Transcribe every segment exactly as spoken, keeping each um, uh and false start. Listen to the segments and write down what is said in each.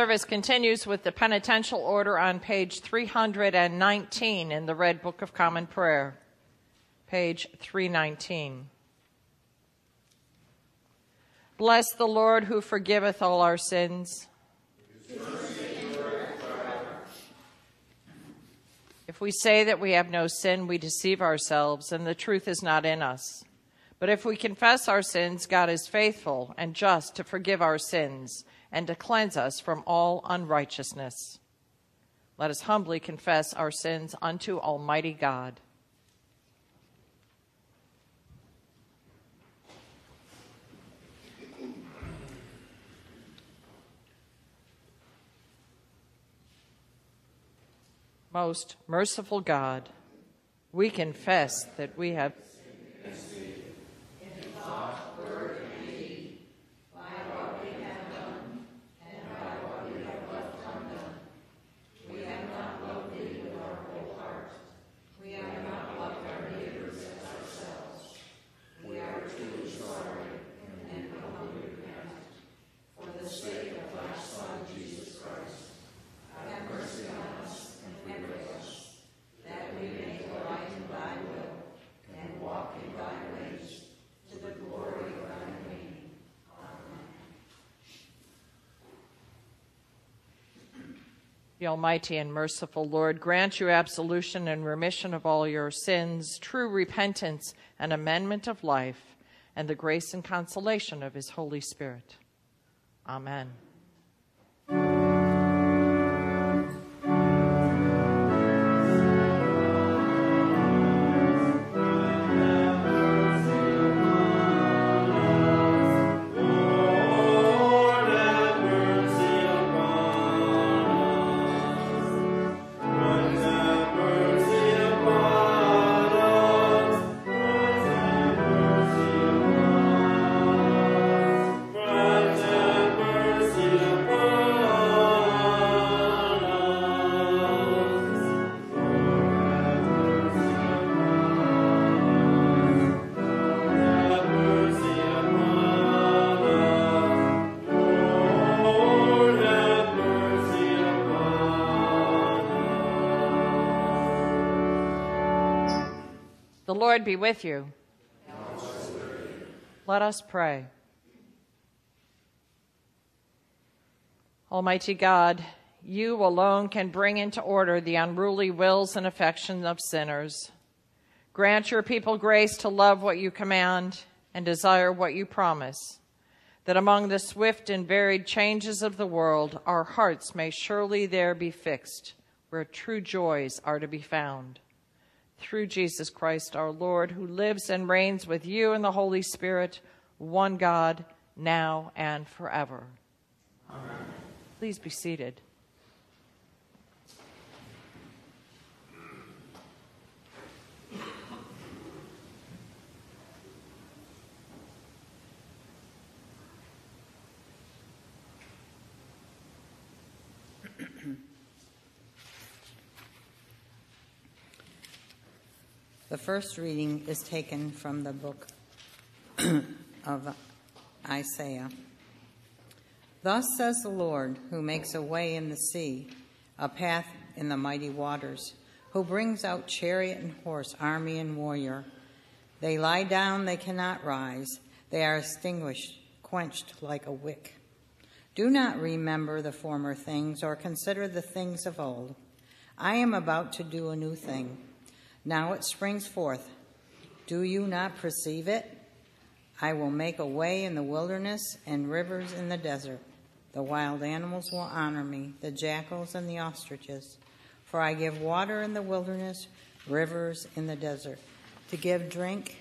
service continues with the penitential order on page three hundred nineteen in the Red Book of Common Prayer. Page three nineteen. Bless the Lord who forgiveth all our sins. If we say that we have no sin, we deceive ourselves, and the truth is not in us. But if we confess our sins, God is faithful and just to forgive our sins and to cleanse us from all unrighteousness. Let us humbly confess our sins unto Almighty God. Most merciful God, we confess that we have in thought, word, and deed, by what we have done, and by what we have left undone. We have not loved thee with our whole heart. We have not loved our neighbors as ourselves. We are truly sorry and humbly repent. For the sake of thy Son, Jesus Christ, have mercy on us and forgive us, that we may delight in thy will and walk in thy ways, to the glory of thy name. Amen. The Almighty and merciful Lord grant you absolution and remission of all your sins, true repentance and amendment of life, and the grace and consolation of his Holy Spirit. Amen. The Lord be with you. Let us pray. Almighty God, you alone can bring into order the unruly wills and affections of sinners. Grant your people grace to love what you command and desire what you promise, that among the swift and varied changes of the world, our hearts may surely there be fixed, where true joys are to be found. Through Jesus Christ our Lord, who lives and reigns with you in the Holy Spirit, one God, now and forever. Amen. Please be seated. The first reading is taken from the book of Isaiah. Thus says the Lord, who makes a way in the sea, a path in the mighty waters, who brings out chariot and horse, army and warrior. They lie down, they cannot rise. They are extinguished, quenched like a wick. Do not remember the former things or consider the things of old. I am about to do a new thing. Now it springs forth. Do you not perceive it? I will make a way in the wilderness and rivers in the desert. The wild animals will honor me, the jackals and the ostriches. For I give water in the wilderness, rivers in the desert, to give drink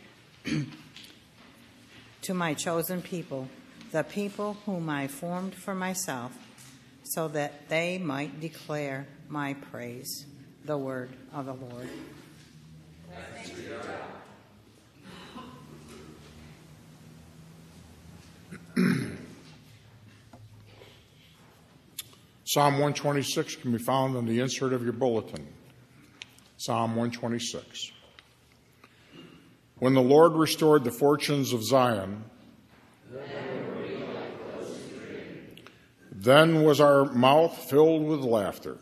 to my chosen people, the people whom I formed for myself, so that they might declare my praise. The word of the Lord. Psalm one twenty-six can be found in the insert of your bulletin. Psalm one twenty-six. When the Lord restored the fortunes of Zion, Then was our mouth filled with laughter.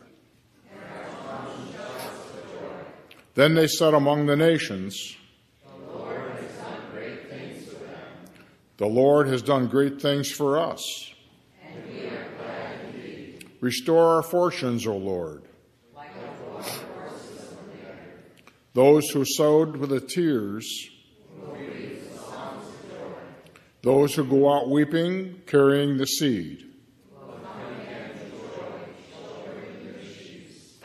Then they said among the nations, The Lord has done great things for them. The Lord has done great things for us. And we are glad indeed. Restore our fortunes, O Lord. Like the water courses of the air. Those who sowed with the tears, Will reap the songs of joy. those who go out weeping, carrying the seed. Will come again with joy, shouldering their sheaves.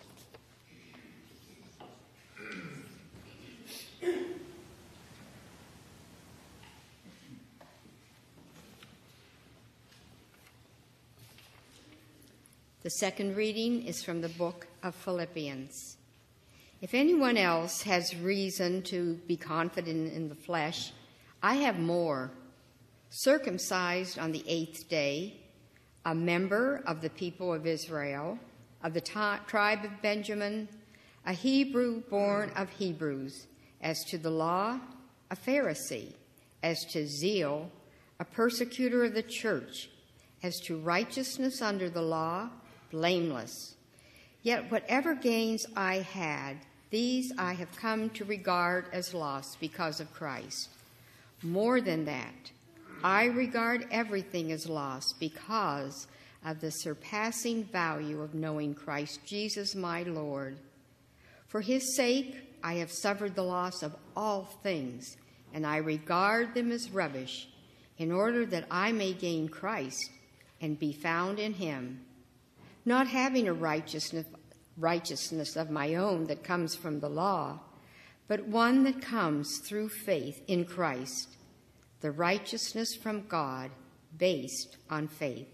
The second reading is from the book of Philippians. If anyone else has reason to be confident in the flesh, I have more. Circumcised on the eighth day, a member of the people of Israel, of the t- tribe of Benjamin, a Hebrew born of Hebrews, as to the law, a Pharisee, as to zeal, a persecutor of the church, as to righteousness under the law, blameless. Yet whatever gains I had, these I have come to regard as loss because of Christ. More than that, I regard everything as loss because of the surpassing value of knowing Christ Jesus my Lord. For his sake I have suffered the loss of all things, and I regard them as rubbish, in order that I may gain Christ and be found in him, not having a righteousness, righteousness of my own that comes from the law, but one that comes through faith in Christ, the righteousness from God based on faith.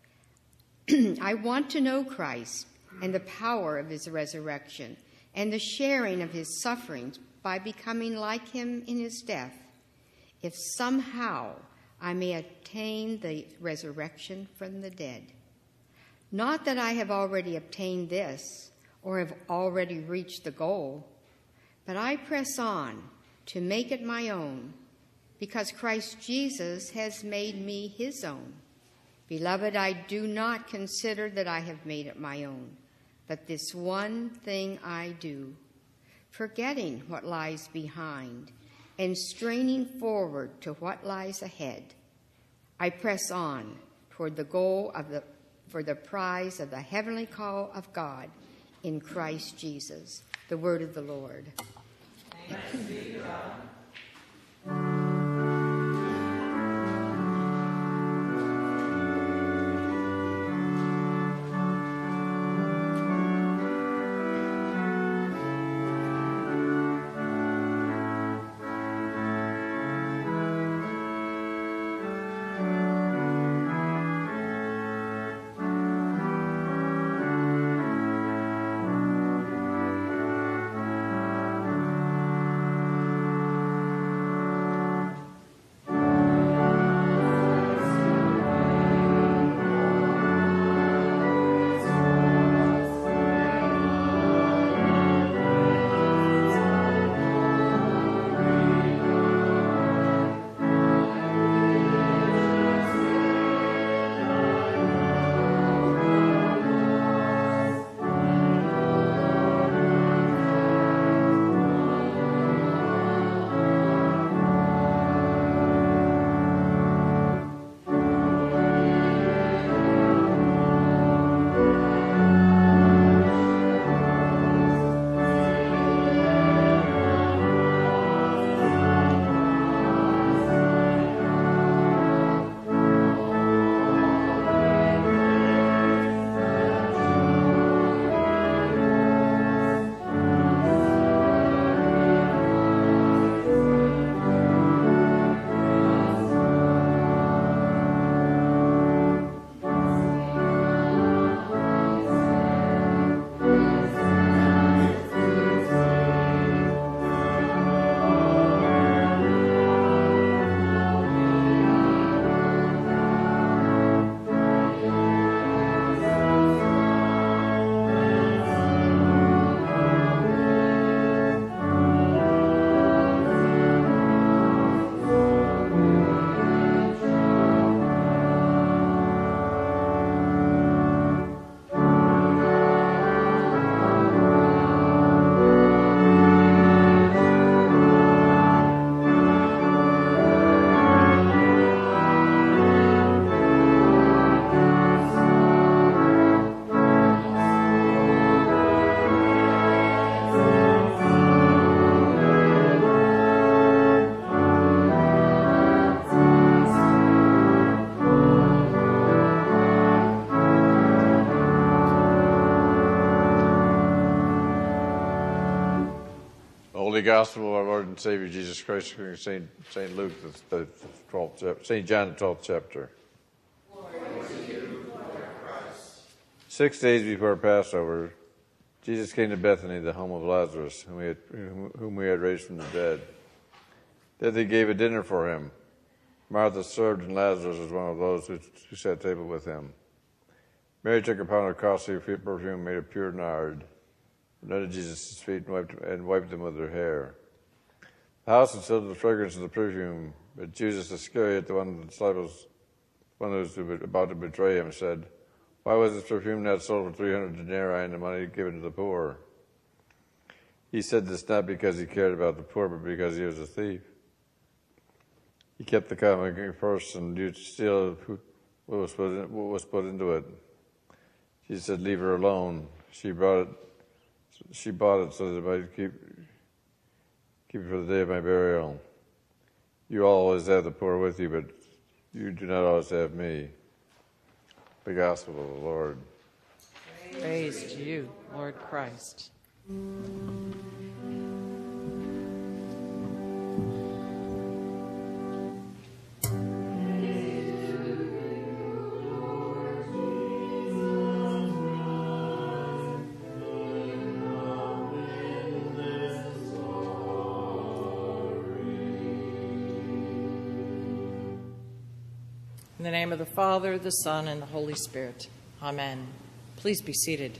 I want to know Christ and the power of his resurrection and the sharing of his sufferings by becoming like him in his death, if somehow I may attain the resurrection from the dead. Not that I have already obtained this or have already reached the goal, but I press on to make it my own, because Christ Jesus has made me his own. Beloved, I do not consider that I have made it my own, but this one thing I do, forgetting what lies behind and straining forward to what lies ahead. I press on toward the goal of the for the prize of the heavenly call of God in Christ Jesus. The word of the Lord. Thanks be to God. Holy Gospel of our Lord and Savior Jesus Christ, according to Saint Saint Luke, the, the twelfth, Saint John, the twelfth chapter. Six days before Passover, Jesus came to Bethany, the home of Lazarus, whom we had, whom we had raised from the dead. There they gave a dinner for him. Martha served, and Lazarus was one of those who, who sat at table with him. Mary took a pound of costly perfume made of pure nard, anointed Jesus' feet, and wiped, and wiped them with her hair. The house was filled with the fragrance of the perfume, but Judas Iscariot, the one of the disciples, one who was about to betray him, said, "Why was this perfume not sold for three hundred denarii and the money given to the poor?" He said this not because he cared about the poor, but because he was a thief. He kept the common purse and used to steal what was put in, what was put into it. Jesus said, "Leave her alone. She brought it. She bought it so that it might keep keep it for the day of my burial. You always have the poor with you, but you do not always have me." The Gospel of the Lord. Praise to you, Lord Christ. In the name of the Father, the Son, and the Holy Spirit. Amen. Please be seated.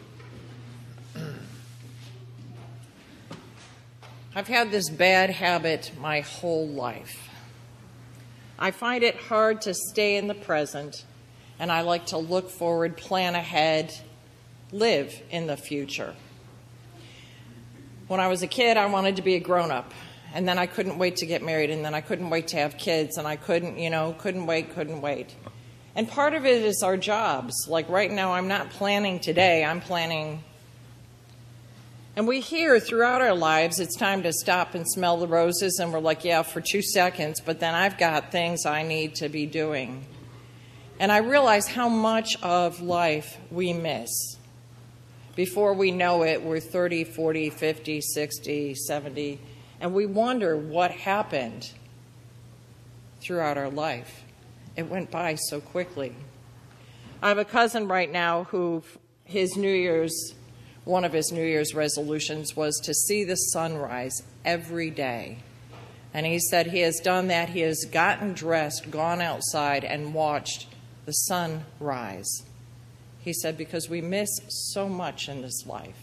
I've had this bad habit my whole life. I find it hard to stay in the present, and I like to look forward, plan ahead, live in the future. When I was a kid, I wanted to be a grown-up. And then I couldn't wait to get married, and then I couldn't wait to have kids, and I couldn't, you know, couldn't wait, couldn't wait. And part of it is our jobs. Like right now, I'm not planning today, I'm planning. And we hear throughout our lives, it's time to stop and smell the roses, and we're like, yeah, for two seconds, but then I've got things I need to be doing. And I realize how much of life we miss. Before we know it, we're thirty, forty, fifty, sixty, seventy, and we wonder what happened throughout our life. It went by so quickly. I have a cousin right now who his New Year's, one of his New Year's resolutions was to see the sunrise every day. And he said he has done that. He has gotten dressed, gone outside, and watched the sun rise. He said, because we miss so much in this life.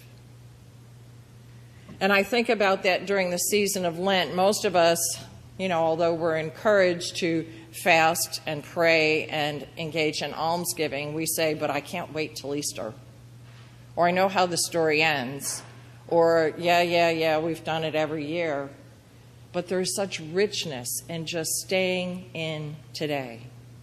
And I think about that during the season of Lent. Most of us, you know, although we're encouraged to fast and pray and engage in almsgiving, we say, but I can't wait till Easter. Or I know how the story ends. Or, yeah, yeah, yeah, we've done it every year. But there's such richness in just staying in today.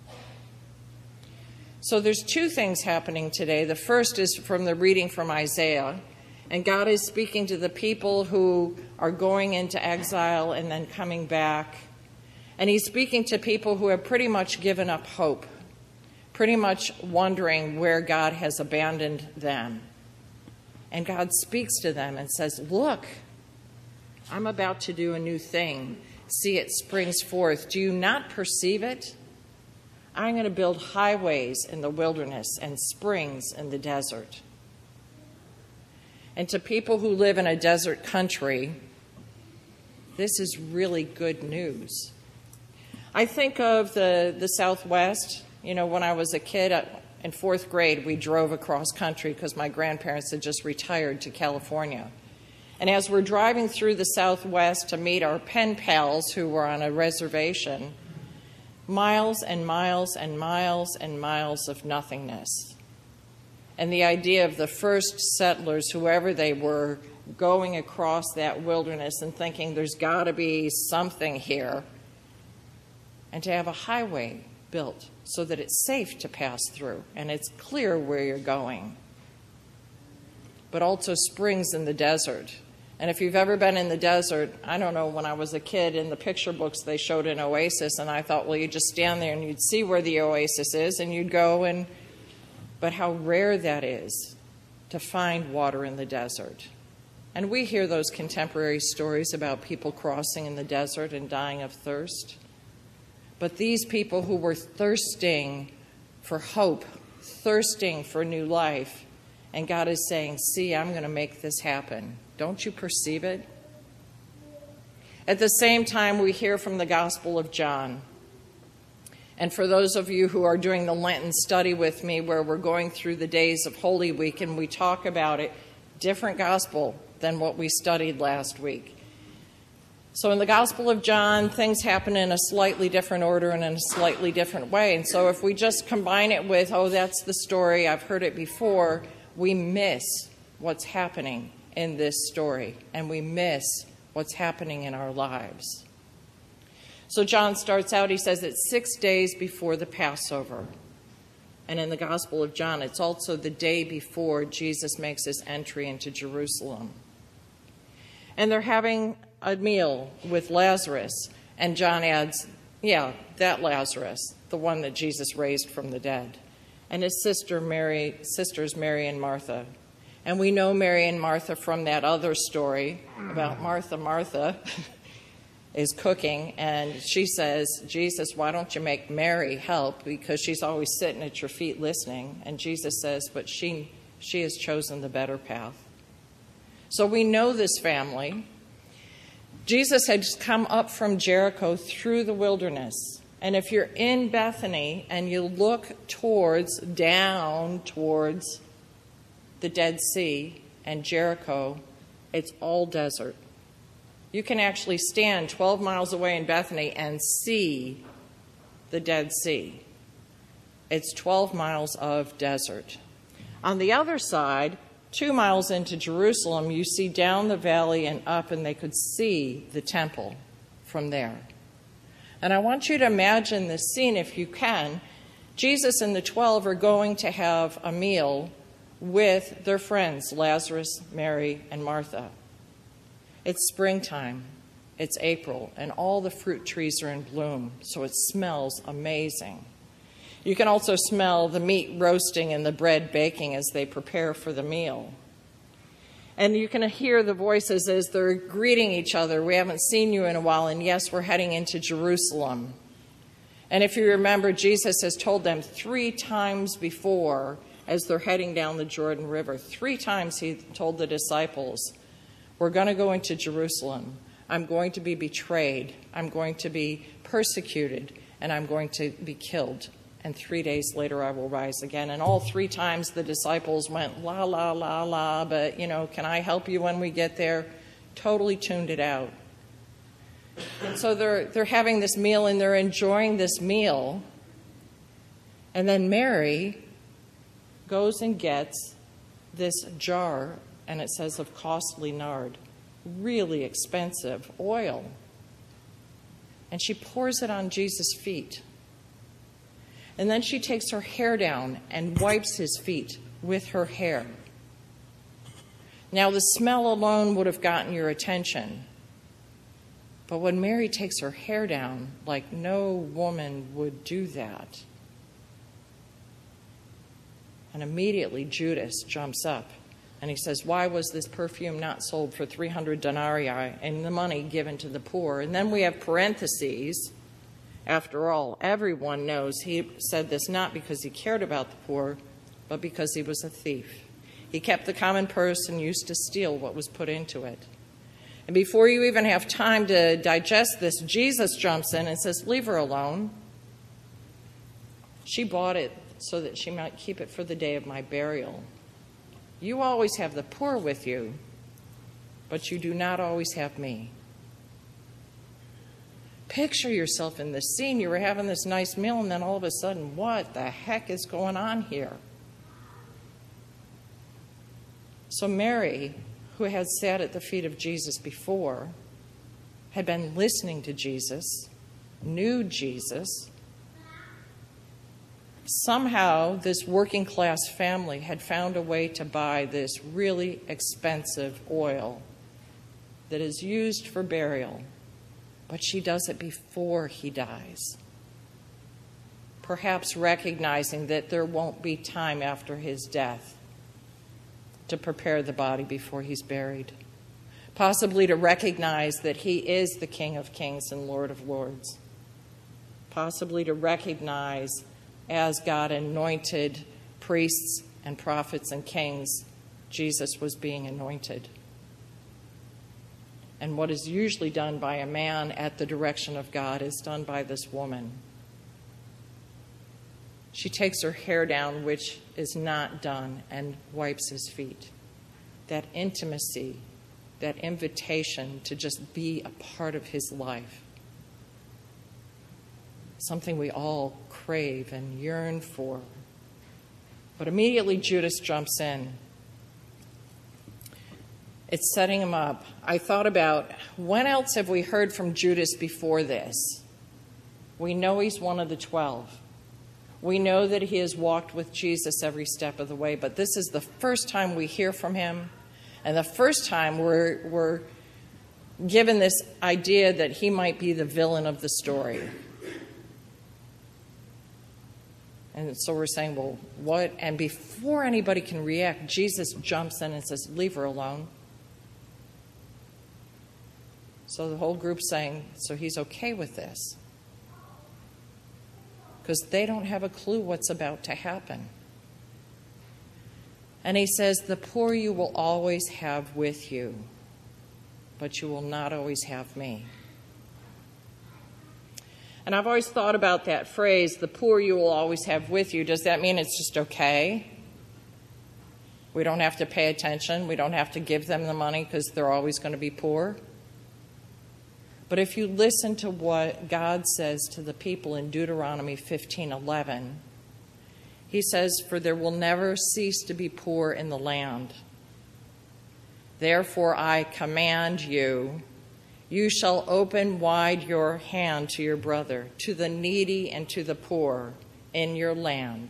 So there's two things happening today. The first is from the reading from Isaiah. And God is speaking to the people who are going into exile and then coming back. And he's speaking to people who have pretty much given up hope, pretty much wondering where God has abandoned them. And God speaks to them and says, look, I'm about to do a new thing. See, it springs forth. Do you not perceive it? I'm going to build highways in the wilderness and springs in the desert. And to people who live in a desert country, this is really good news. I think of the, the Southwest. You know, when I was a kid in fourth grade, we drove across country because my grandparents had just retired to California. And as we're driving through the Southwest to meet our pen pals who were on a reservation, miles and miles and miles and miles of nothingness. And the idea of the first settlers, whoever they were, going across that wilderness and thinking there's got to be something here. And to have a highway built so that it's safe to pass through and it's clear where you're going. But also springs in the desert. And if you've ever been in the desert, I don't know, when I was a kid, in the picture books they showed an oasis, and I thought, well, you just stand there and you'd see where the oasis is, and you'd go and... But how rare that is to find water in the desert. And we hear those contemporary stories about people crossing in the desert and dying of thirst. But these people who were thirsting for hope, thirsting for new life, and God is saying, see, I'm going to make this happen. Don't you perceive it? At the same time, we hear from the Gospel of John. And for those of you who are doing the Lenten study with me, where we're going through the days of Holy Week and we talk about it, different gospel than what we studied last week. So in the Gospel of John, things happen in a slightly different order and in a slightly different way. And so if we just combine it with, oh, that's the story, I've heard it before, we miss what's happening in this story, and we miss what's happening in our lives. So John starts out, he says it's six days before the Passover. And in the Gospel of John, it's also the day before Jesus makes his entry into Jerusalem. And they're having a meal with Lazarus. And John adds, yeah, that Lazarus, the one that Jesus raised from the dead. And his sister Mary, sisters Mary and Martha. And we know Mary and Martha from that other story about Martha, Martha is cooking. And she says, Jesus, why don't you make Mary help? Because she's always sitting at your feet listening. And Jesus says, but she, she has chosen the better path. So we know this family. Jesus had just come up from Jericho through the wilderness. And if you're in Bethany and you look towards, down towards the Dead Sea and Jericho, it's all desert. You can actually stand twelve miles away in Bethany and see the Dead Sea. It's twelve miles of desert. On the other side, two miles into Jerusalem, you see down the valley and up, and they could see the temple from there. And I want you to imagine this scene if you can. Jesus and the twelve are going to have a meal with their friends, Lazarus, Mary, and Martha. It's springtime, it's April, and all the fruit trees are in bloom, so it smells amazing. You can also smell the meat roasting and the bread baking as they prepare for the meal. And you can hear the voices as they're greeting each other. We haven't seen you in a while, and yes, we're heading into Jerusalem. And if you remember, Jesus has told them three times before, as they're heading down the Jordan River, three times he told the disciples, we're going to go into Jerusalem. I'm going to be betrayed. I'm going to be persecuted. And I'm going to be killed. And three days later I will rise again. And all three times the disciples went, la, la, la, la, but, you know, can I help you when we get there? Totally tuned it out. And so they're, they're having this meal and they're enjoying this meal. And then Mary goes and gets this jar, and it says of costly nard, really expensive oil. And she pours it on Jesus' feet. And then she takes her hair down and wipes his feet with her hair. Now, the smell alone would have gotten your attention. But when Mary takes her hair down, like no woman would do that. And immediately Judas jumps up and he says, why was this perfume not sold for three hundred denarii and the money given to the poor? And then we have parentheses. After all, everyone knows he said this not because he cared about the poor, but because he was a thief. He kept the common purse and used to steal what was put into it. And before you even have time to digest this, Jesus jumps in and says, leave her alone. She bought it so that she might keep it for the day of my burial. You always have the poor with you, but you do not always have me. Picture yourself in this scene. You were having this nice meal, and then all of a sudden, what the heck is going on here? So Mary, who had sat at the feet of Jesus before, had been listening to Jesus, knew Jesus. Somehow, this working class family had found a way to buy this really expensive oil that is used for burial, but she does it before he dies, perhaps recognizing that there won't be time after his death to prepare the body before he's buried. possibly to recognize that he is the King of Kings and Lord of Lords, possibly to recognize as God anointed priests and prophets and kings, Jesus was being anointed. And what is usually done by a man at the direction of God is done by this woman. She takes her hair down, which is not done, and wipes his feet. That intimacy, that invitation to just be a part of his life. Something we all crave and yearn for. But immediately Judas jumps in. It's setting him up. I thought about, when else have we heard from Judas before this? We know he's one of the twelve. We know that he has walked with Jesus every step of the way, but this is the first time we hear from him, and the first time we're, we're given this idea that he might be the villain of the story. And so we're saying, well, what? And before anybody can react, Jesus jumps in and says, leave her alone. So the whole group's saying, so he's okay with this. Because they don't have a clue what's about to happen. And he says, the poor you will always have with you, but you will not always have me. And I've always thought about that phrase, the poor you will always have with you. Does that mean it's just okay? We don't have to pay attention. We don't have to give them the money because they're always going to be poor. But if you listen to what God says to the people in Deuteronomy fifteen eleven, he says, for there will never cease to be poor in the land. Therefore I command you, you shall open wide your hand to your brother, to the needy and to the poor in your land.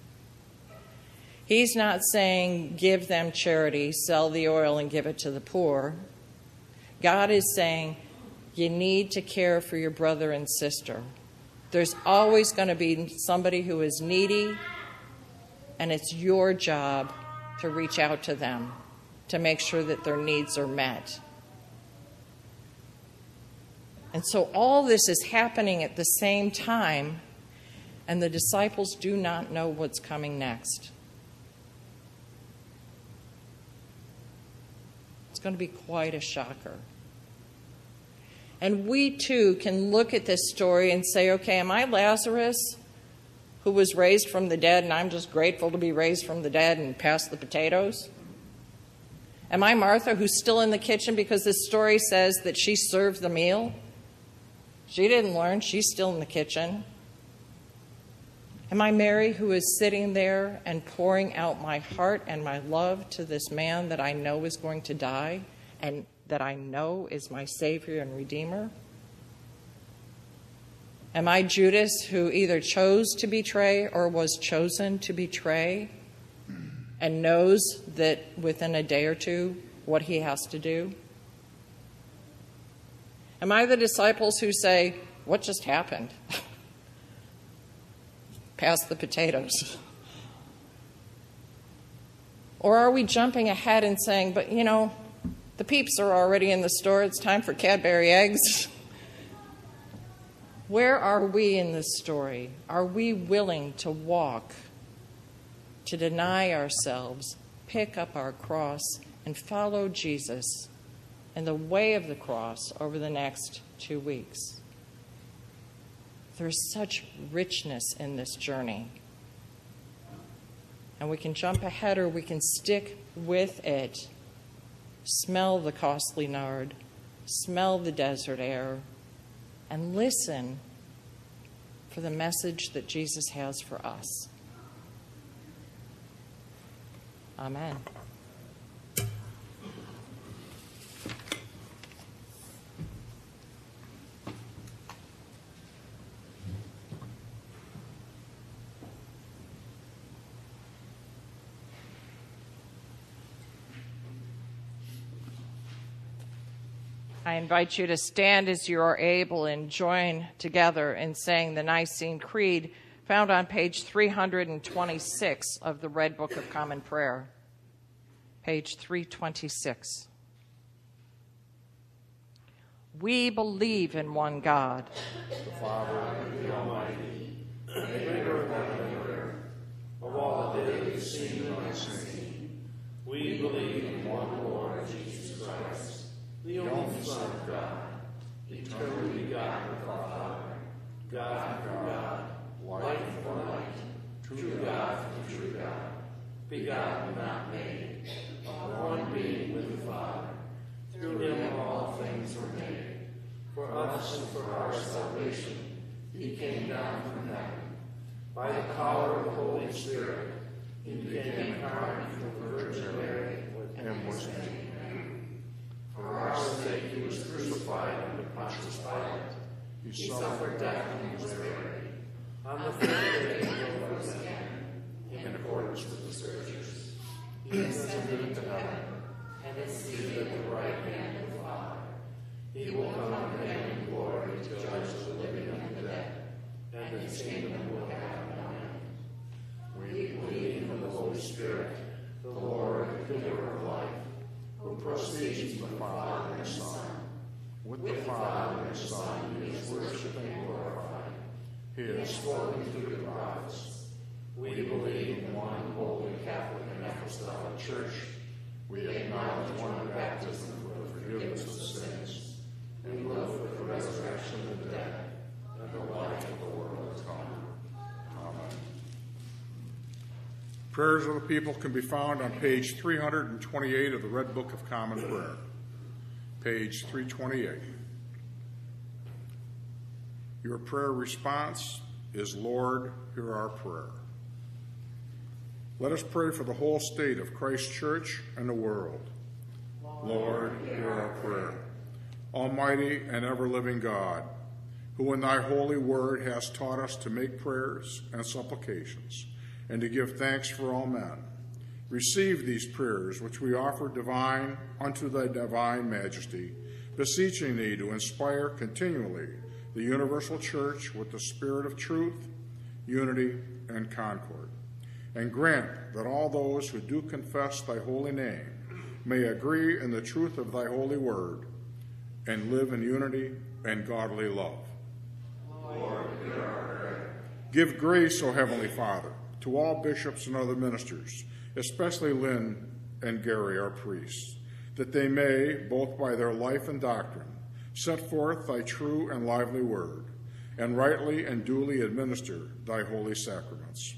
He's not saying give them charity, sell the oil and give it to the poor. God is saying you need to care for your brother and sister. There's always going to be somebody who is needy, and it's your job to reach out to them, to make sure that their needs are met. And so all this is happening at the same time, and the disciples do not know what's coming next. It's going to be quite a shocker. And we too can look at this story and say, okay, am I Lazarus, who was raised from the dead, and I'm just grateful to be raised from the dead and pass the potatoes? Am I Martha, who's still in the kitchen because this story says that she served the meal? She didn't learn. She's still in the kitchen. Am I Mary, who is sitting there and pouring out my heart and my love to this man that I know is going to die and that I know is my Savior and Redeemer? Am I Judas, who either chose to betray or was chosen to betray and knows that within a day or two what he has to do? Am I the disciples who say, what just happened? Pass the potatoes. Or are we jumping ahead and saying, but you know, the peeps are already in the store. It's time for Cadbury eggs. Where are we in this story? Are we willing to walk, to deny ourselves, pick up our cross, and follow Jesus in the way of the cross over the next two weeks? There's such richness in this journey. And we can jump ahead or we can stick with it. Smell the costly nard, smell the desert air, and listen for the message that Jesus has for us. Amen. I invite you to stand as you are able and join together in saying the Nicene Creed found on page three hundred twenty-six of the Red Book of Common Prayer. Page three twenty-six. We believe in one God, the Father, the Almighty, maker of heaven and earth, of all that is seen and unseen. We believe in one Lord Jesus Christ, the only Son of God, eternally begotten of our Father, God from God, light from light, true God from true God, begotten, not made, of one being with the Father. Through him all things were made. For us and for our salvation, he came down from heaven. By the power of the Holy Spirit, he became incarnate from the Virgin Mary and was made. For our sake he was crucified under Pontius Pilate. He suffered death and was buried. On the third day he rose again, in accordance with the Scriptures. He ascended into heaven, and is seated at the right hand of the Father. He will come again in glory to judge the living and the dead, and his kingdom will have no end. We believe in the Holy Spirit, the Lord, the giver of life, who proceeds from the Father and the Son. With the Father and the Son he is worshipped and glorified. He has spoken through the prophets. We believe in one holy Catholic and Apostolic Church. We acknowledge one baptism for the forgiveness of sins, and live for the resurrection of the dead, and the life of the world to come. Amen. Prayers of the people can be found on page three hundred twenty-eight of the Red Book of Common Prayer. Page three twenty-eight. Your prayer response is, Lord, hear our prayer. Let us pray for the whole state of Christ Church and the world. Lord, hear our prayer. Almighty and ever-living God, who in thy holy word hast taught us to make prayers and supplications, and to give thanks for all men, receive these prayers which we offer divine unto thy divine majesty, beseeching thee to inspire continually the universal church with the spirit of truth, unity, and concord. And grant that all those who do confess thy holy name may agree in the truth of thy holy word and live in unity and godly love. Lord, hear our prayer. Give grace, O Heavenly Father, to all bishops and other ministers, especially Lynn and Gary, our priests, that they may, both by their life and doctrine, set forth thy true and lively word, and rightly and duly administer thy holy sacraments.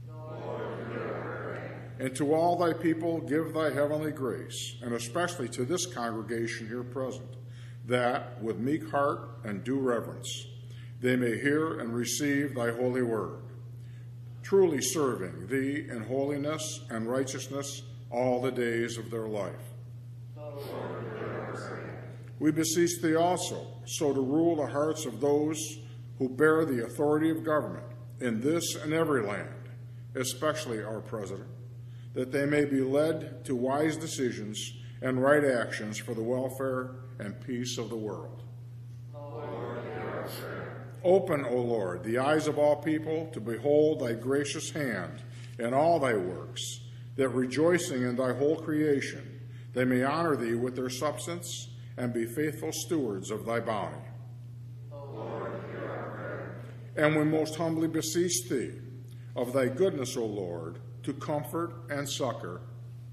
And to all thy people give thy heavenly grace, and especially to this congregation here present, that, with meek heart and due reverence, they may hear and receive thy holy word, truly serving thee in holiness and righteousness all the days of their life. We beseech thee also so to rule the hearts of those who bear the authority of government in this and every land, especially our president, that they may be led to wise decisions and right actions for the welfare and peace of the world. Lord, hear our prayer. Open, O Lord, the eyes of all people to behold thy gracious hand in all thy works, that rejoicing in thy whole creation, they may honor thee with their substance and be faithful stewards of thy bounty. Lord, hear our prayer. And we most humbly beseech thee of thy goodness, O Lord, to comfort and succor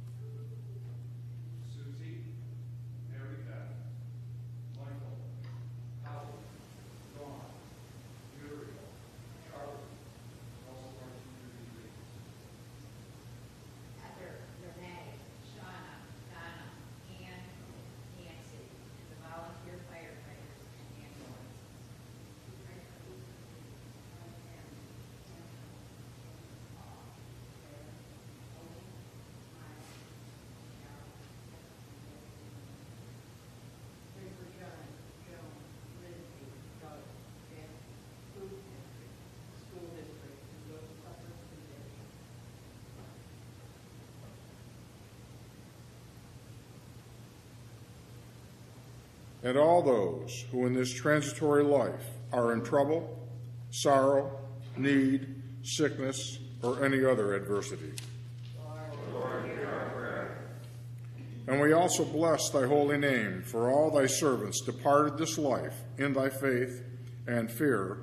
Susie, Erica, Michael, Howard, Dawn, Muriel, Charlie, also our community leaders. Heather, Renee, Shauna, Donna, Ann, Nancy, and the volunteer firefighters and ambulances. Pray for John, Joan, Lindsay, Doug, Jen, food district, school district, and those suffering from addiction. and all those who in this transitory life are in trouble, sorrow, need, sickness, or any other adversity. And we also bless thy holy name for all thy servants departed this life in thy faith and fear.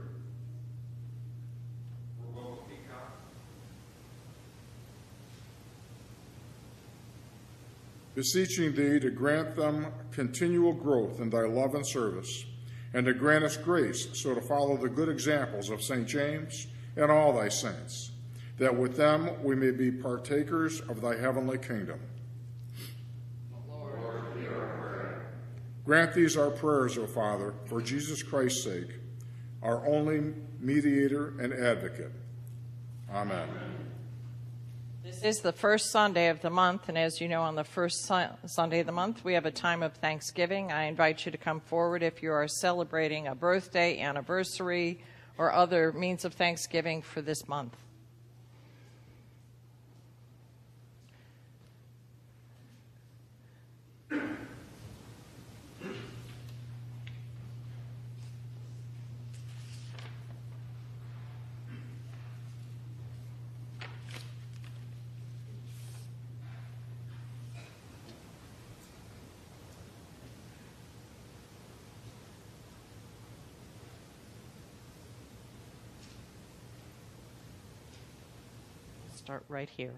Beseeching thee to grant them continual growth in thy love and service, and to grant us grace so to follow the good examples of Saint James and all thy saints, that with them we may be partakers of thy heavenly kingdom. Lord, hear our prayer. Grant these our prayers, O Father, for Jesus Christ's sake, our only mediator and advocate. Amen. This is the first Sunday of the month, and as you know, on the first su- Sunday of the month, we have a time of Thanksgiving. I invite you to come forward if you are celebrating a birthday, anniversary, or other means of Thanksgiving for this month. Start right here.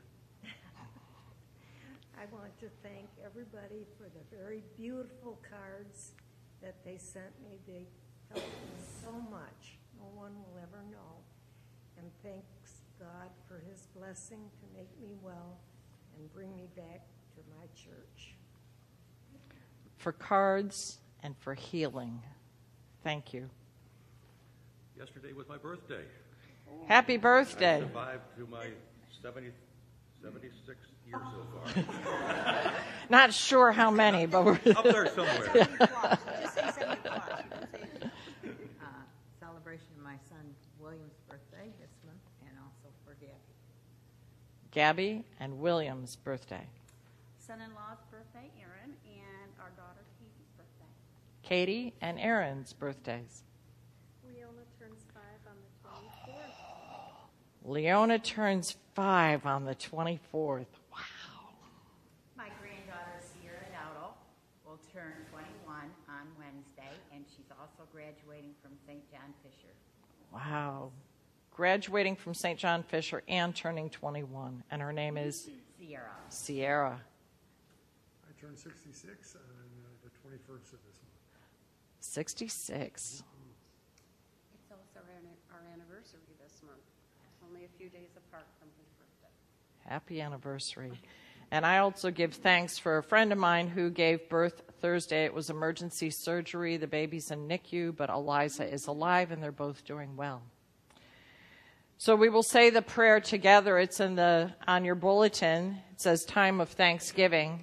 I want to thank everybody for the very beautiful cards that they sent me. They helped me so much. No one will ever know. And thanks God for his blessing to make me well and bring me back to my church. For cards and for healing. Thank you. Yesterday was my birthday. Happy birthday. I survived to my seventy, seventy-six years so far. Not sure how many, but we're up there somewhere. Just say seventy plus. Uh, celebration of my son William's birthday this month, and also for Gabby. Gabby and William's birthday. Son-in-law's birthday, Aaron, and our daughter Katie's birthday. Katie and Aaron's birthdays. Leona turns five on the twenty-fourth. Leona turns five on the twenty-fourth. Wow. My granddaughter Sierra Dowdle will turn twenty-one on Wednesday, and she's also graduating from Saint John Fisher. Wow. Graduating from Saint John Fisher and turning twenty-one. And her name is? Sierra. Sierra. I turned sixty-six on uh, the twenty-first of this month. sixty-six. It's also our, our anniversary this month. Only a few days apart from his birthday. Happy anniversary. And I also give thanks for a friend of mine who gave birth Thursday. It was emergency surgery. The baby's in N I C U, but Eliza is alive, and they're both doing well. So we will say the prayer together. It's in the on your bulletin. It says time of thanksgiving.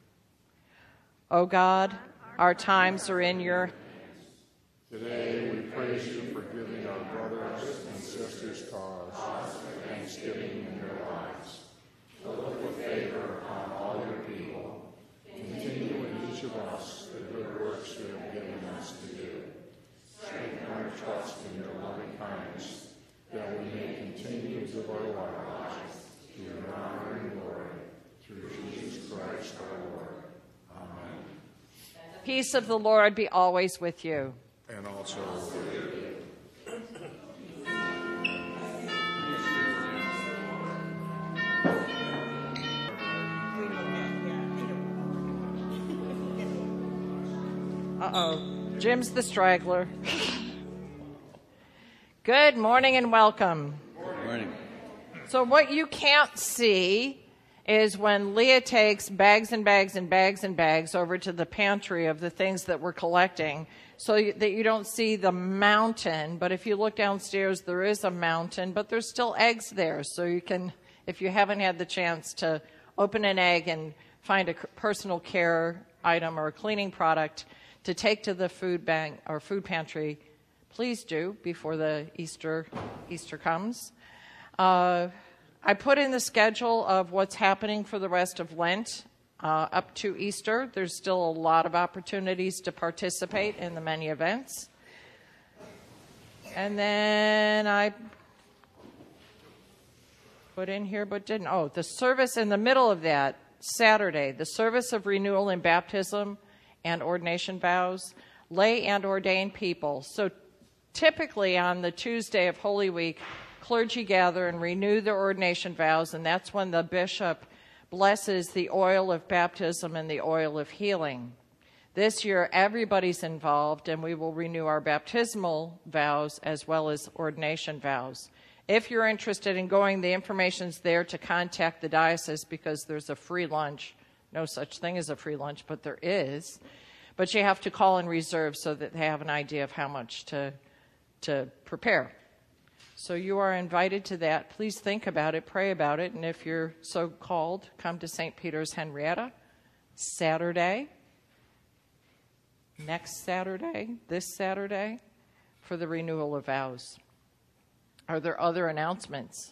O God, our times are in your hands. Today we praise you for giving our brothers and sisters cause for thanksgiving in their lives. To look with favor upon all your people. Continue in each of us the good works you have given us to do. Strengthen our trust in your loving kindness, that we may continue to give our lives to your honor and glory, through Jesus Christ our Lord. Amen. The peace of the Lord be always with you. And also with you. Uh-oh. Jim's the straggler. Good morning and welcome. Good morning. So what you can't see is when Leah takes bags and bags and bags and bags over to the pantry of the things that we're collecting, so that you don't see the mountain. But if you look downstairs, there is a mountain, but there's still eggs there. So you can, if you haven't had the chance to open an egg and find a personal care item or a cleaning product to take to the food bank or food pantry, please do before the Easter Easter comes. Uh, I put in the schedule of what's happening for the rest of Lent uh, up to Easter. There's still a lot of opportunities to participate in the many events. And then I put in here but didn't. Oh, the service in the middle of that Saturday, the service of renewal in baptism and ordination vows, lay and ordained people. So typically on the Tuesday of Holy Week, clergy gather and renew their ordination vows, and that's when the bishop blesses the oil of baptism and the oil of healing. This year, everybody's involved, and we will renew our baptismal vows as well as ordination vows. If you're interested in going, the information's there to contact the diocese because there's a free lunch. No such thing as a free lunch, but there is. But you have to call and reserve so that they have an idea of how much to, to prepare. So you are invited to that. Please think about it, pray about it, and if you're so called, come to Saint Peter's Henrietta Saturday, next Saturday, this Saturday, for the renewal of vows. Are there other announcements?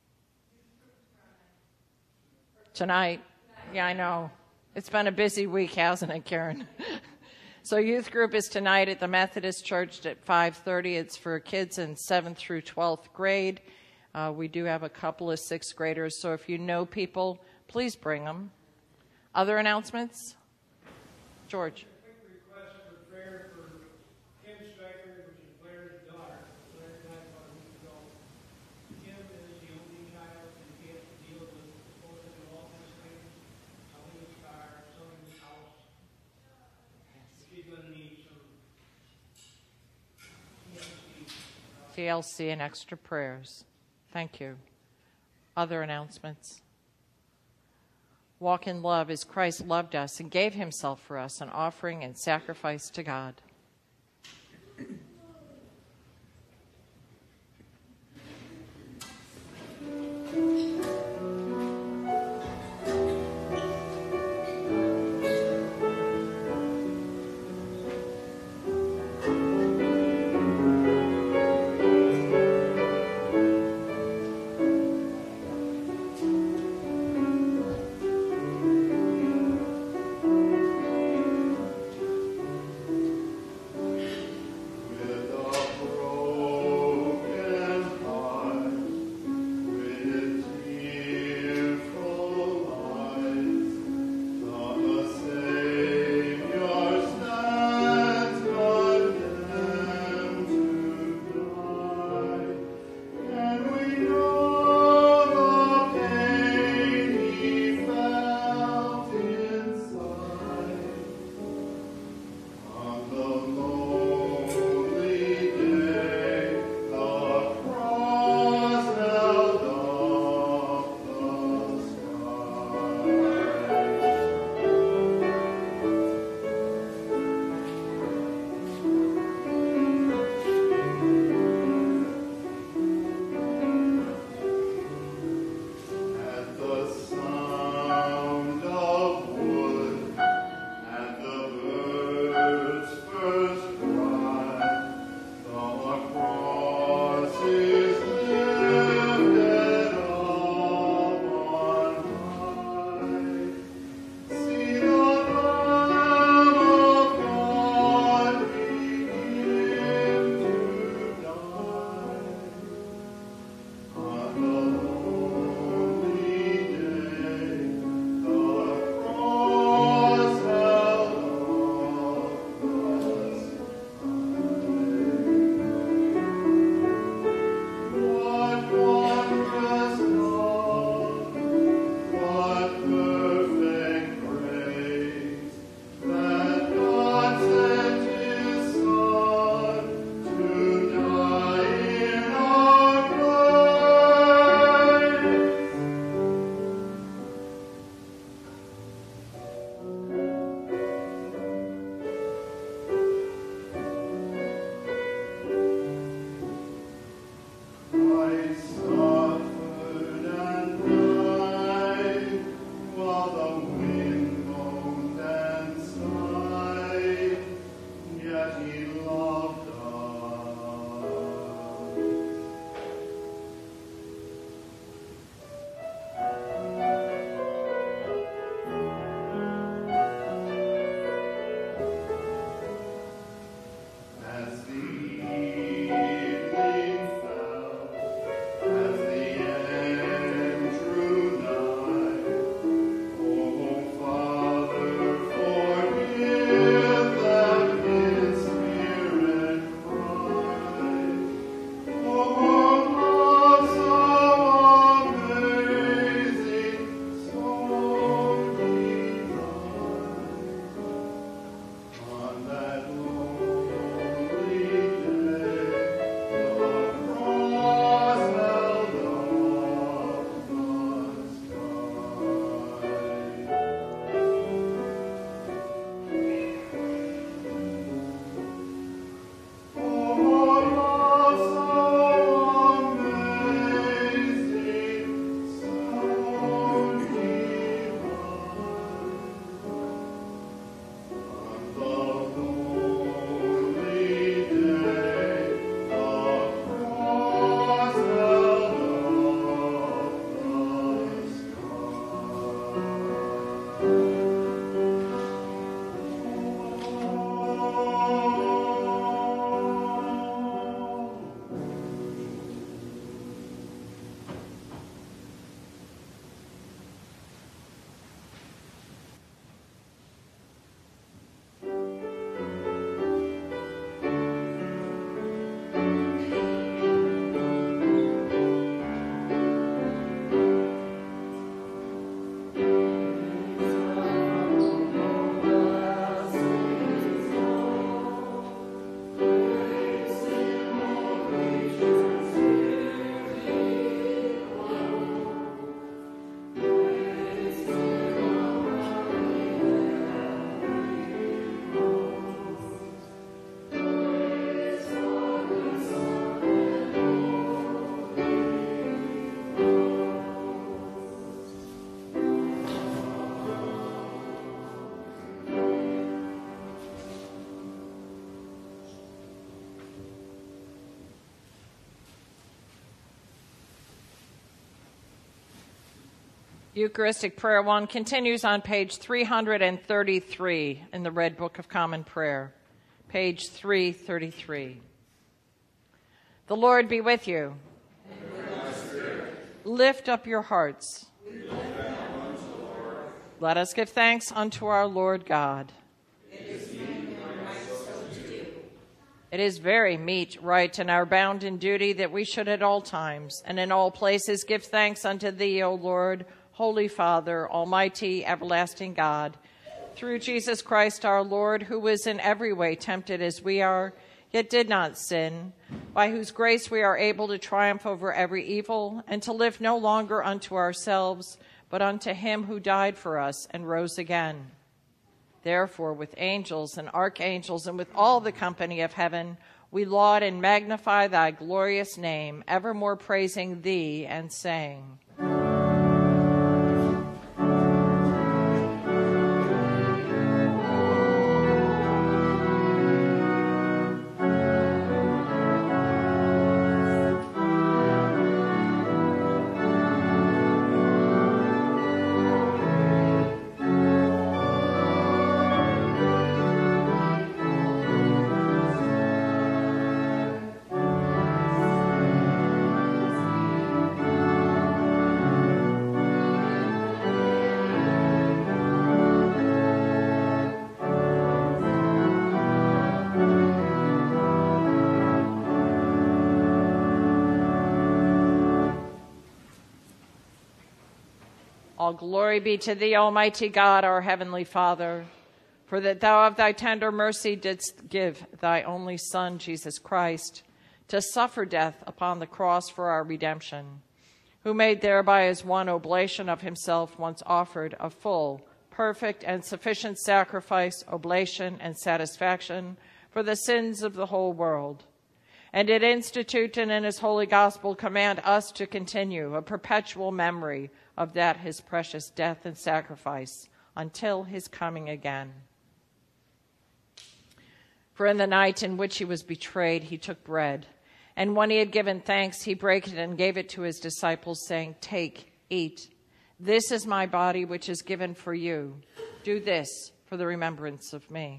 Tonight? Yeah, I know. It's been a busy week, hasn't it, Karen? So youth group is tonight at the Methodist Church at five thirty. It's for kids in seventh through twelfth grade. Uh, we do have a couple of sixth graders, so if you know people, please bring them. Other announcements? George. T L C and extra prayers. Thank you. Other announcements? Walk in love as Christ loved us and gave himself for us, an offering and sacrifice to God. Eucharistic Prayer one continues on page three thirty-three in the Red Book of Common Prayer. Page three thirty-three. The Lord be with you. And with thy spirit. Lift up your hearts. We lift them unto the Lord. Let us give thanks unto our Lord God. It is meet and right so to do. It is very meet, right, and our bounden duty that we should at all times and in all places give thanks unto thee, O Lord, Holy Father, Almighty, everlasting God, through Jesus Christ our Lord, who was in every way tempted as we are, yet did not sin, by whose grace we are able to triumph over every evil and to live no longer unto ourselves, but unto him who died for us and rose again. Therefore, with angels and archangels and with all the company of heaven, we laud and magnify thy glorious name, evermore praising thee and saying, All glory be to thee, Almighty God, our heavenly Father, for that thou of thy tender mercy didst give thy only Son, Jesus Christ, to suffer death upon the cross for our redemption, who made thereby as one oblation of himself once offered a full, perfect, and sufficient sacrifice, oblation, and satisfaction for the sins of the whole world. And did institute and in his holy gospel command us to continue a perpetual memory of that his precious death and sacrifice until his coming again. For in the night in which he was betrayed, he took bread, and when he had given thanks, he brake it and gave it to his disciples, saying, Take, eat. This is my body, which is given for you. Do this for the remembrance of me.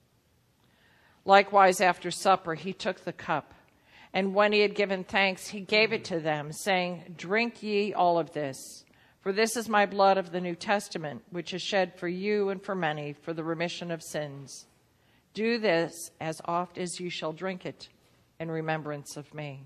Likewise, after supper, he took the cup, and when he had given thanks, he gave it to them, saying, Drink ye all of this, for this is my blood of the New Testament, which is shed for you and for many for the remission of sins. Do this as oft as you shall drink it in remembrance of me.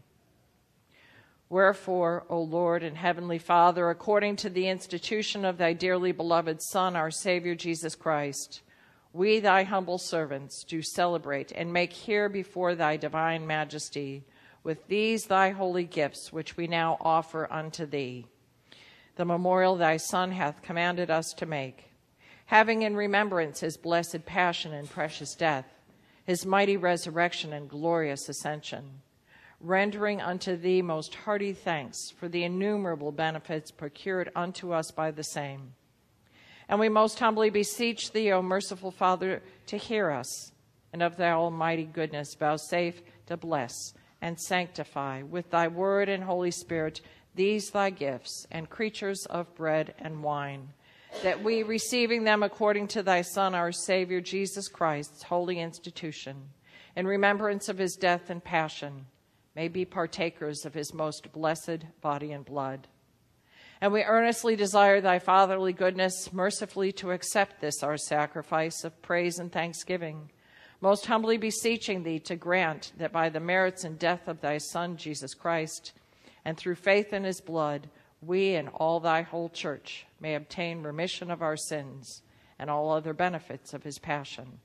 Wherefore, O Lord and heavenly Father, according to the institution of thy dearly beloved Son, our Savior Jesus Christ, we, thy humble servants, do celebrate and make here before thy divine majesty with these thy holy gifts, which we now offer unto thee, the memorial thy Son hath commanded us to make, having in remembrance his blessed passion and precious death, his mighty resurrection and glorious ascension, rendering unto thee most hearty thanks for the innumerable benefits procured unto us by the same. And we most humbly beseech thee, O merciful Father, to hear us, and of thy almighty goodness vouchsafe to bless and sanctify with thy word and Holy Spirit these thy gifts and creatures of bread and wine, that we, receiving them according to thy Son, our Savior, Jesus Christ's holy institution, in remembrance of his death and passion, may be partakers of his most blessed body and blood. And we earnestly desire thy fatherly goodness mercifully to accept this our sacrifice of praise and thanksgiving, most humbly beseeching thee to grant that by the merits and death of thy Son, Jesus Christ, and through faith in his blood, we and all thy whole church may obtain remission of our sins and all other benefits of his passion.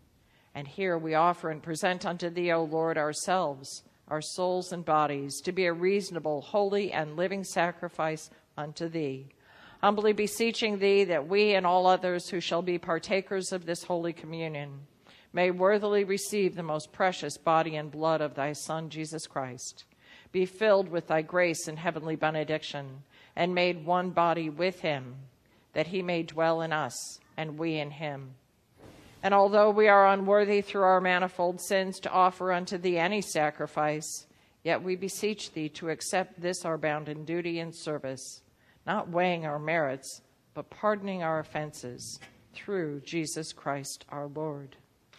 And here we offer and present unto thee, O Lord, ourselves, our souls and bodies, to be a reasonable, holy, and living sacrifice unto thee, humbly beseeching thee that we and all others who shall be partakers of this holy communion may worthily receive the most precious body and blood of thy Son, Jesus Christ, be filled with thy grace and heavenly benediction, and made one body with him, that he may dwell in us and we in him. And although we are unworthy through our manifold sins to offer unto thee any sacrifice, yet we beseech thee to accept this our bounden duty and service, not weighing our merits, but pardoning our offenses through Jesus Christ our Lord,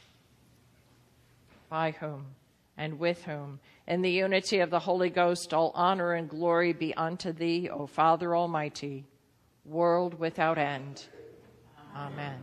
by whom and with whom, in the unity of the Holy Ghost, all honor and glory be unto thee, O Father Almighty, world without end. Amen.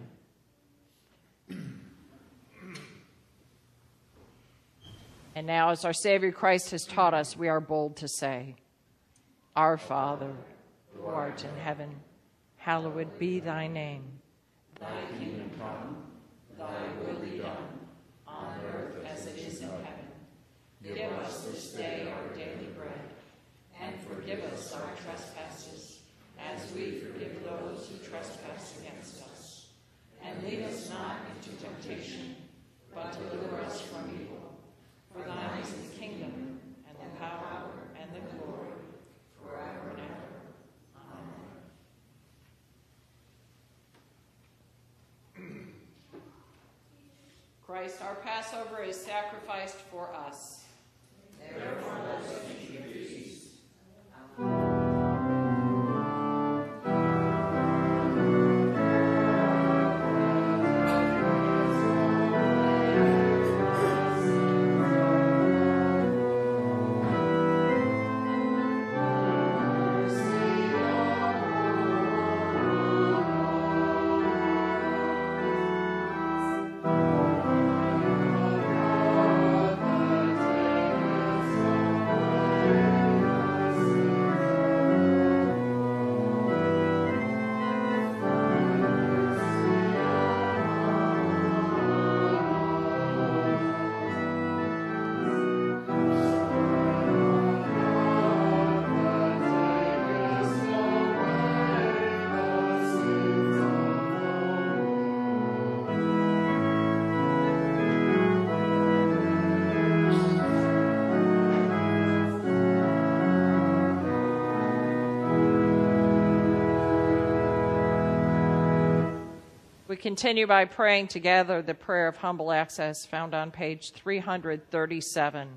And now, as our Savior Christ has taught us, we are bold to say, Our Father, who art in heaven, hallowed be thy name. Thy kingdom come, thy will be done, on earth as it is in heaven. Give us this day our daily bread, and forgive us our trespasses, as we forgive those who trespass against us. And lead us not into temptation, but deliver us from evil. For thine is the kingdom, and the power, and the glory, forever and ever. Amen. Christ, our Passover, is sacrificed for us. Therefore, let us keep peace. We continue by praying together the prayer of humble access found on page three hundred thirty-seven.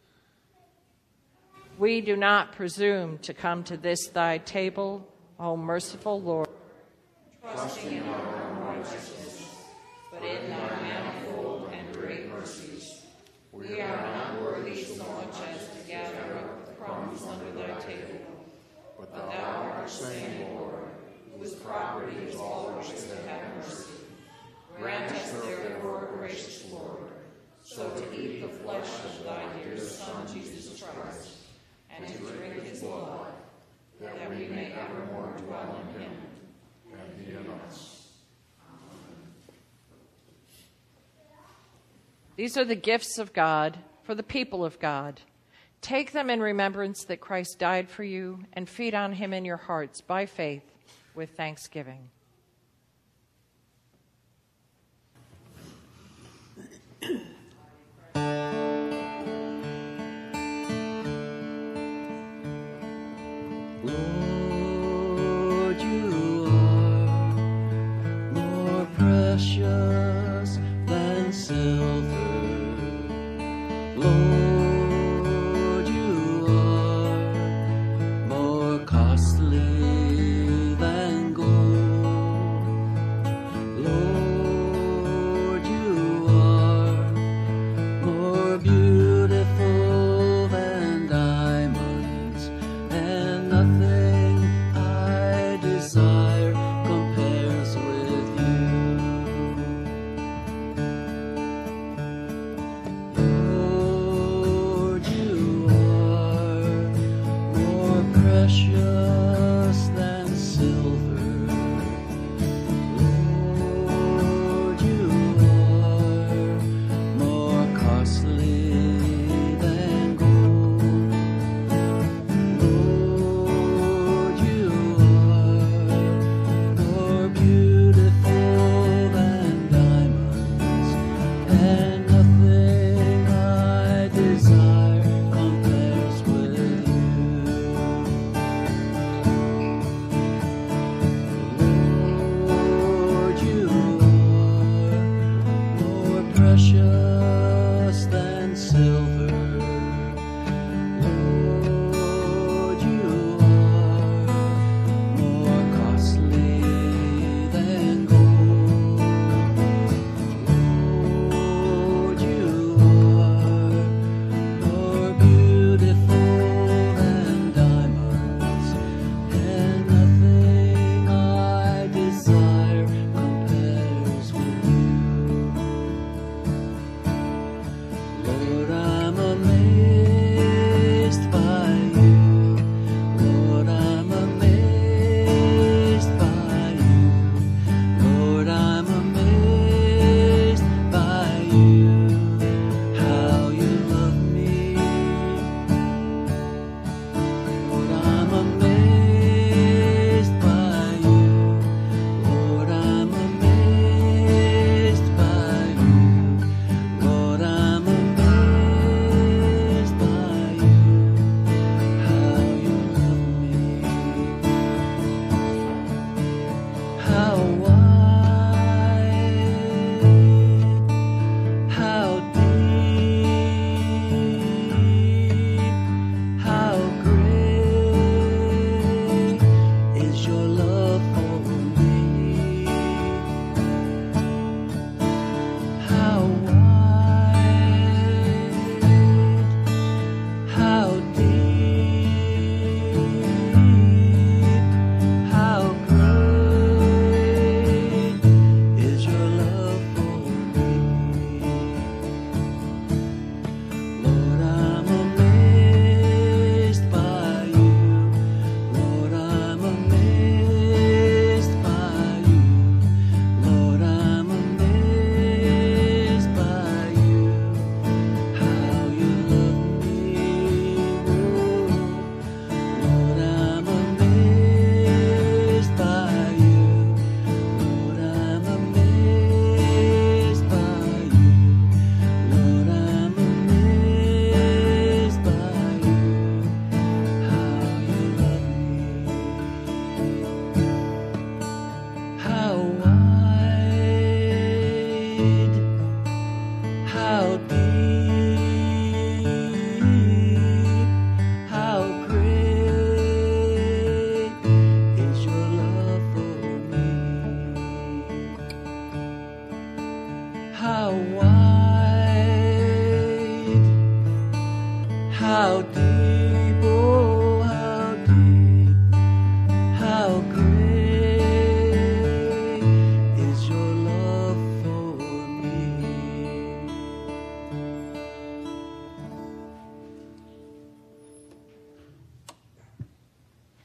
We do not presume to come to this thy table, O merciful Lord, Trusting in our own righteousness, but in thy manifold and great mercies. We are not worthy so much as to gather up the crumbs under thy table. But thou art the same Lord, whose property is always to have mercy. Grant us therefore, gracious Lord, so to eat the flesh of thy dear Son, Jesus Christ, and to drink his blood, that we may evermore dwell in him, and he in us. These are the gifts of God for the people of God. Take them in remembrance that Christ died for you, and feed on him in your hearts by faith with thanksgiving. Lord, you are more precious than silver. Lord, you are more costly than gold. Lord, you are more beautiful than diamonds, and nothing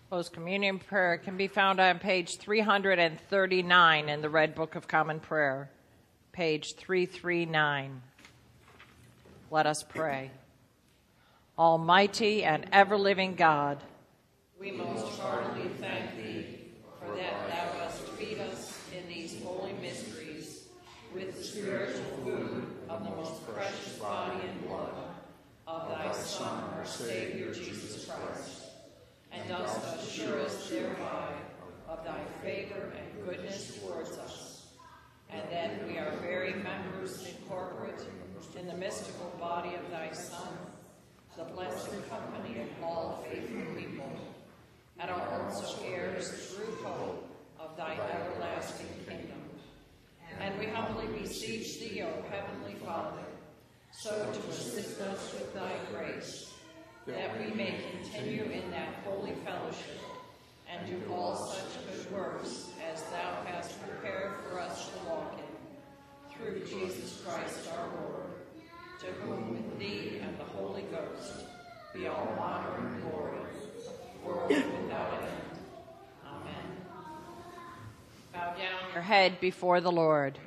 Closed communion prayer can be found on page three thirty-nine in the Red Book of Common Prayer, page three thirty-nine. Let us pray. Almighty and ever-living God, we most heartily thank Thee for that Thou dost feed us in these holy mysteries with spiritual food of the most precious body and blood of Thy Son, our Savior, Jesus Christ, and dost assure us thereby of Thy favor and goodness towards us, and that we are very members incorporate in the mystical body of Thy Son, the blessed company of all faithful people, and are also heirs through hope of Thy everlasting kingdom. And we humbly beseech Thee, O Heavenly Father, so to assist us with Thy grace, that we may continue in that holy fellowship and do all such good works as Thou hast prepared for us to walk in, through Jesus Christ our Lord, to whom with Thee and the Holy Ghost be all honor and glory, world without end. Amen. Bow down your head before the Lord.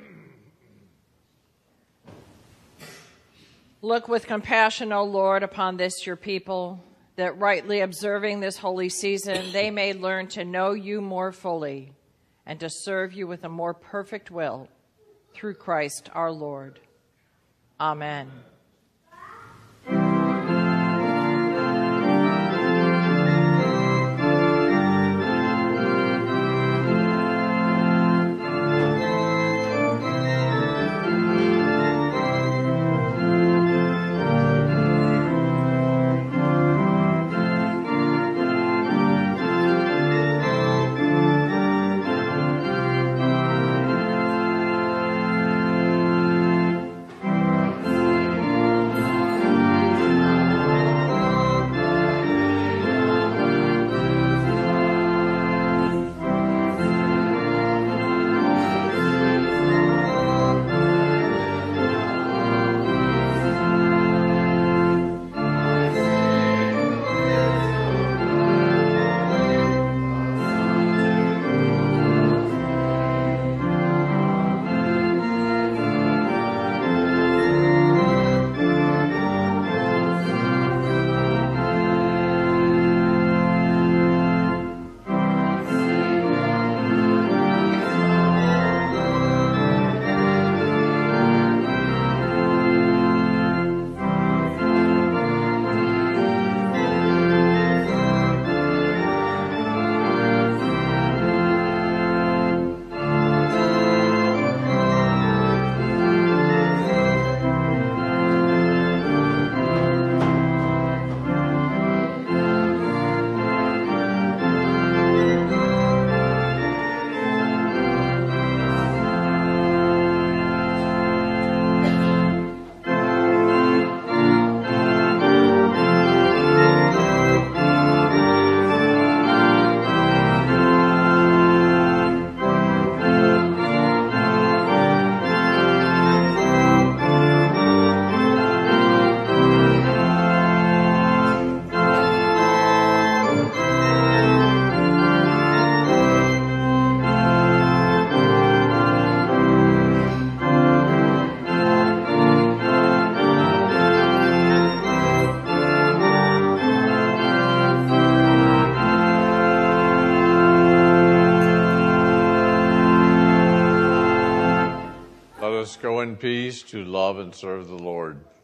Look with compassion, O Lord, upon this your people, that rightly observing this holy season, they may learn to know you more fully and to serve you with a more perfect will, through Christ our Lord. Amen. Go in peace to love and serve the Lord.